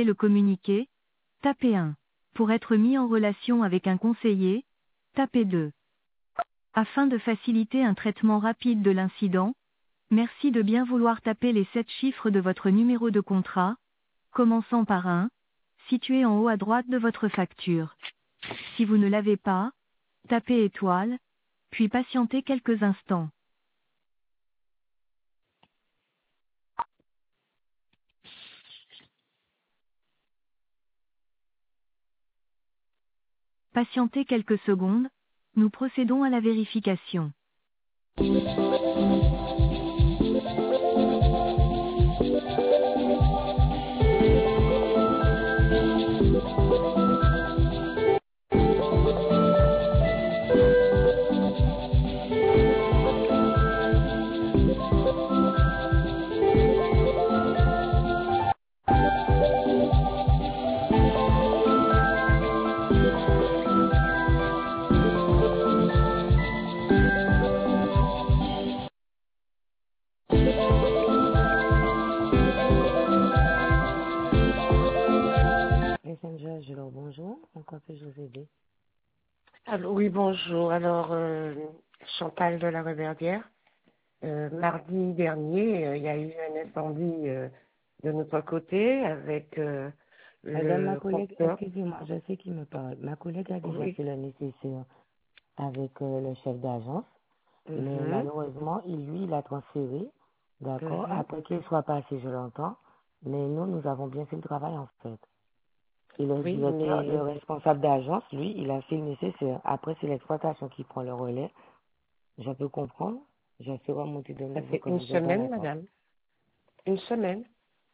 souhaitez le communiquer, tapez 1. Pour être mis en relation avec un conseiller, tapez 2. Afin de faciliter un traitement rapide de l'incident, merci de bien vouloir taper les 7 chiffres de votre numéro de contrat, commençant par 1, situé en haut à droite de votre facture. Si vous ne l'avez pas, tapez étoile, puis patientez quelques instants. Patientez quelques secondes, nous procédons à la vérification. Messenger, je leur bonjour. En quoi puis-je vous aider? Allô, oui, bonjour. Alors, Chantal de la Reverdière. Mardi dernier, il y a eu un incendie de notre côté avec Madame, ma le collègue, compteur. excusez-moi, je sais qui me parle. Ma collègue a déjà Oui. fait le nécessaire avec le chef d'agence, mais Mhm, malheureusement, il a transféré, d'accord, mhm. après qu'il soit passé, je l'entends, mais nous avons bien fait le travail en fait. Et le Oui, directeur, le mais responsable d'agence, lui, il a fait le nécessaire. Après, c'est l'exploitation qui prend le relais. Je peux comprendre. Je fais remonter de ça nouveau fait que une vous êtes dans semaine, l'attente. madame. Une semaine.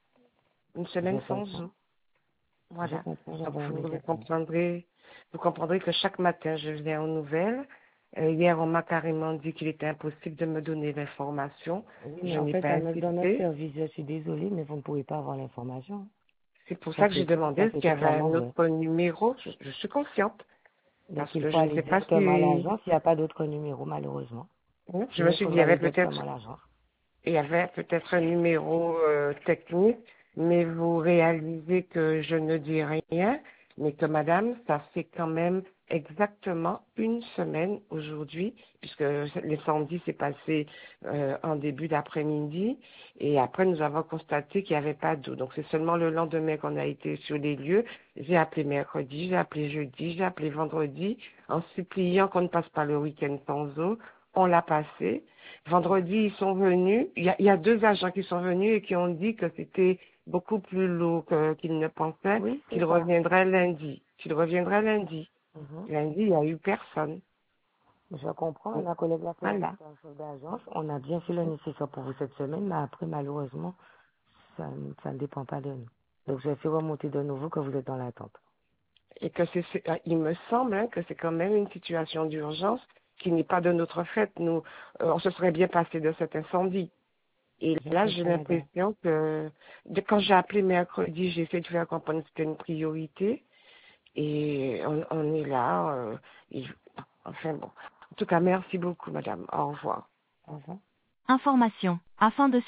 Une Je semaine sans comprends. eau. Je Voilà. comprends, Donc, j'envoie un message. vous comprendrez que chaque matin, je viens aux nouvelles. Hier, on m'a carrément dit qu'il était impossible de me donner l'information. Oui, mais Je en n'ai fait, pas dans notre insisté. service, je suis désolée, mais vous ne pouvez pas avoir l'information. C'est pour Ça, ça que j'ai demandé ça, est-ce c'est qu'il y avait totalement un vrai. autre numéro. Je suis consciente Donc, parce il que faut je ne aller sais pas directement à si... l'agence. Il n'y a pas d'autre numéro, malheureusement. Je me Sinon, il suis dit, faudra aller directement à l'agence. il y avait peut-être un numéro technique, mais vous réalisez que je ne dis rien, mais que madame, ça fait quand même exactement une semaine aujourd'hui, puisque l'incendie s'est passé en début d'après-midi, et après nous avons constaté qu'il n'y avait pas d'eau. Donc c'est seulement le lendemain qu'on a été sur les lieux. J'ai appelé mercredi, j'ai appelé jeudi, j'ai appelé vendredi, en suppliant qu'on ne passe pas le week-end sans eau. On l'a passé. Vendredi, ils sont venus. Il y a 2 agents qui sont venus et qui ont dit que c'était beaucoup plus lourd qu'ils ne pensaient, Oui, qu'ils c'est ça. reviendraient lundi. Qu'ils reviendraient lundi. Mhm. Lundi, il n'y a eu personne. Je comprends. Donc, Ma collègue l'a fait voilà. remonter à un chef d'agence. On a bien fait le nécessaire pour vous cette semaine, mais après, malheureusement, ça ne dépend pas de nous. Donc, je fais remonter de nouveau que vous êtes dans l'attente. Et que il me semble que c'est quand même une situation d'urgence qui n'est pas de notre fait. Nous, on se serait bien passé de cet incendie. Et Je là, j'ai comprends, madame. l'impression que quand j'ai appelé mercredi, j'ai essayé de faire comprendre que c'était une priorité. Et on est là. Enfin bon. En tout cas, merci beaucoup, madame. Au revoir. Au revoir. Information. Afin de